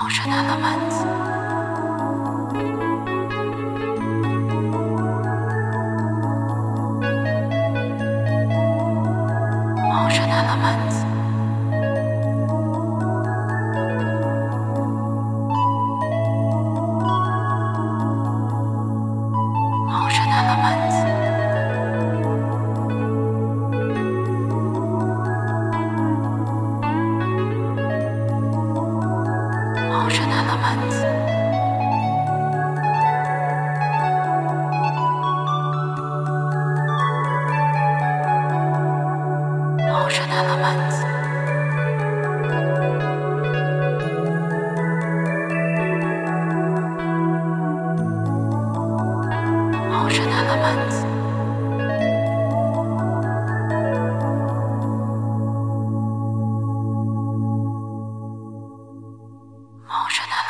Emotional Elements. Emotional Elements. Emotional Elements. Emotional Elements. Emotional Elements. Emotional Elements. Emotional